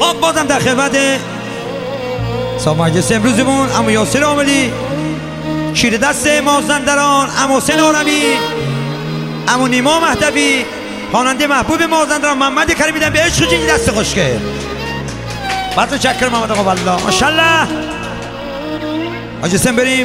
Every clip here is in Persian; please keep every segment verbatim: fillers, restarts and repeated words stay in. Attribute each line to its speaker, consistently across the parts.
Speaker 1: خب بازم در خدمت صاحب مجلس امروزمون عمو یاسر عاملی، شیر دست مازندران عمو حسین آرمی، عمو نیما مهدوی، خواننده محبوب مازندران محمد کریمی دن به عشق جنگی دست خوشگل. بعد چکر محمد آقا والله ماشاءالله. مجلسم بریم.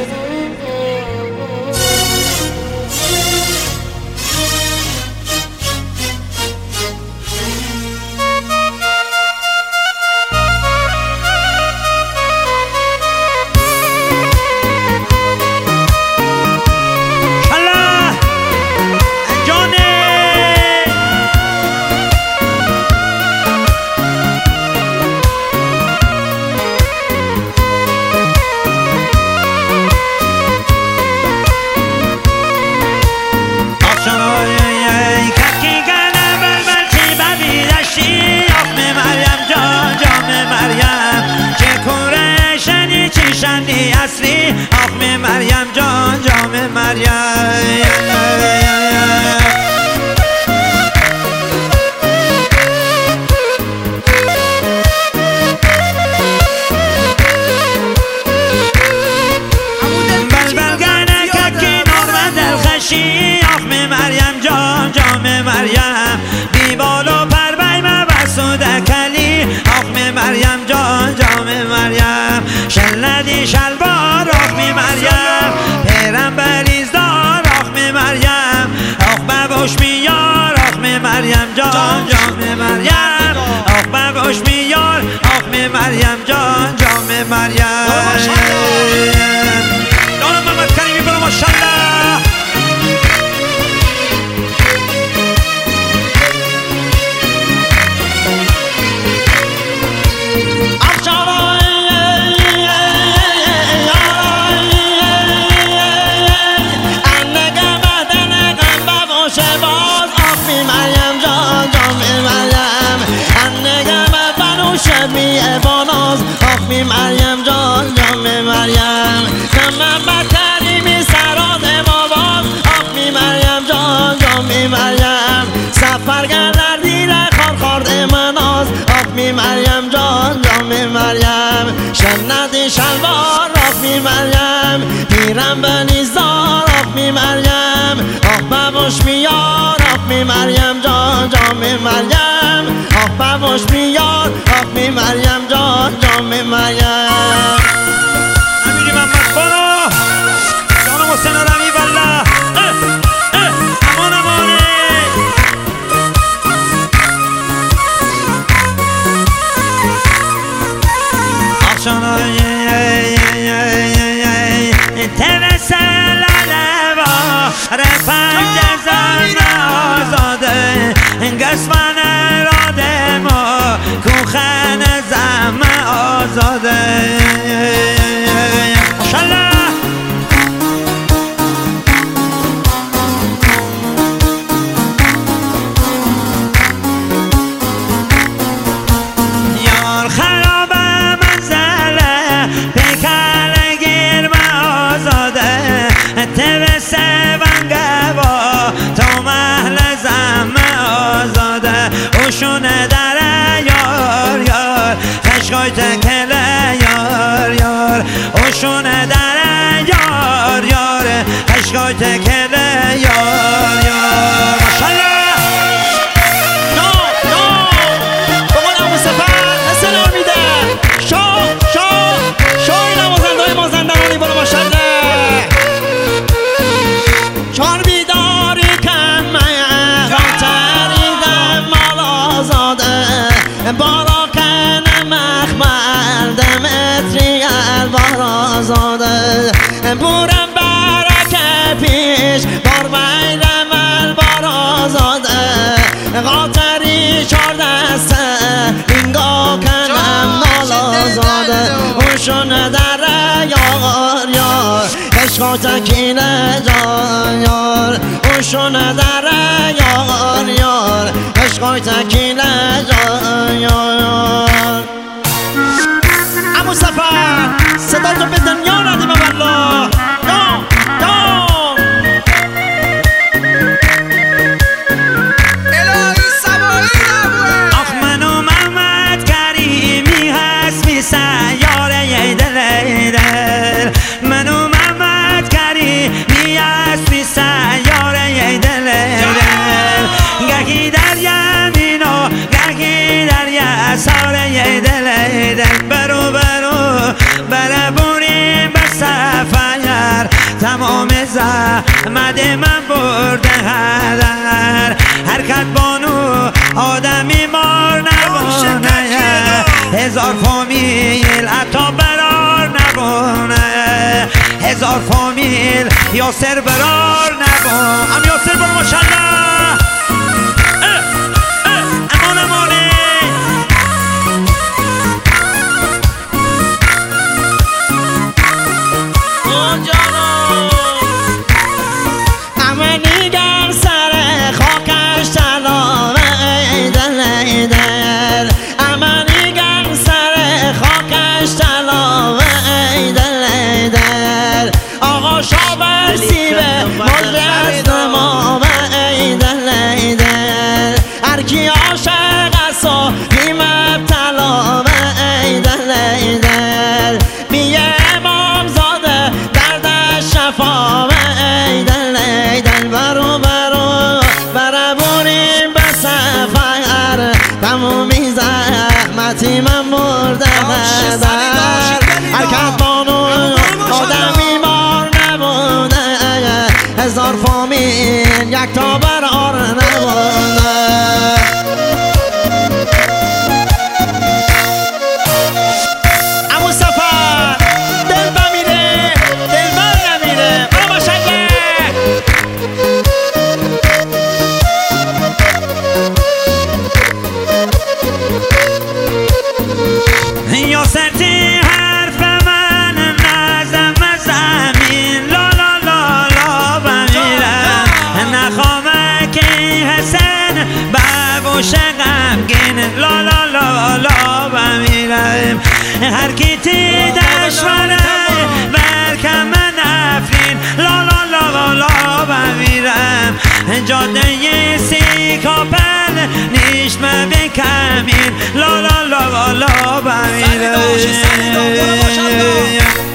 Speaker 2: شنی اصلی آخم مریم جان جام مریم. بلبل گنه ککی نور دلخشی آخم مریم جان جام مریم. بیبال و پروی مبسود کلی آخم مریم جان جام مریم. شلدی شلوار آخمی مریم پیرم بریزدار آخمی مریم. آخ ببوش میار آخمی مریم جان جام مریم. آخ ببوش میار آخمی مریم جان جام مریم. دانم محمد کریمی برو ماشاءالله. شبی باناز آخمی مریم جان جام مریم. محمد کریمی سراد ماباز آخمی مریم جان جام مریم. سفرگردر دیر خار خارد مناز آخمی مریم جان جام مریم. شندی شلوار آخمی مریم پیرم بنیزدار آخمی مریم. آخ ببوش میار آخمی مریم جان جام مریم. آخ ببوش میار آخمی مریم جان جام مریم.
Speaker 1: امیری محمد بانو جانم حسین آرمی والله امان امانه. آخشانا توسل لوا رفنج زن آزاده گسمن راده ما کوخن زم آزاده. ماشاءالله. یار خراب منزله پیکر گیر و آزاده. توسه ونگه با تو محل زم آزاده. اوشونه داره یار یار خشقای تکله یار یار. اوشونه داره یار یار خشقای تکله یار یار. ماشاءالله.
Speaker 2: نو نو بابا مصطفی سلام میده. شو شو شوی نوازنده مازندرانی برو ماشاءالله. چار بیداری کن من غاتریدم مال آزاده. بالا کن مخمل دمتری البار آزاده. بورم برکه پیش بار بیرم البار آزاده. غاتری چار دسته اینگا کنم نال آزاده. اوشون در یار یار عشقا تکینه جان یار. اوشون در یار یار عشقا تکینه جان یار. عمو سفر صدا تو به دنیا ندیم والله. دان دان
Speaker 1: آخ منو محمد کریمی
Speaker 2: یاد من برده هر حرکت بانو آدمی مار نبونه هزار فامیل عطا برار نبونه هزار فامیل یاسر برار نبونه ام یاسر برو ماشالله امان امانه
Speaker 3: امنیگم سر خاکش تلامه ایدل ایدل امنیگم سر خاکش تلامه ایدل ایدل آقا شابر سیبه مجرد نمامه ایدل ایدل هرکی عاشق است و بیم ابتلامه ایدل ایدل میه امام زاده دردش شفامه ایدل ایدل برو برو برمونیم به سفر تمومی زحمتی من مرده در حرکت بانو آدمی مار نبونه هزار فامیل یک تا برار نبونه امو سفر دل بمیره دل بر نمیره برو ماشالله
Speaker 2: یاسر تی حرف من نزم زمین لا لا لا لا بمیرم نخوامه که حسن ببوش غمگین لا لا لا لا بمیرم هر کی تی دشمنه برکم نفرین لا لا لا لا بمیرم جاده سی کاپل نیشت من بکمین لا لا لا لا بمیرم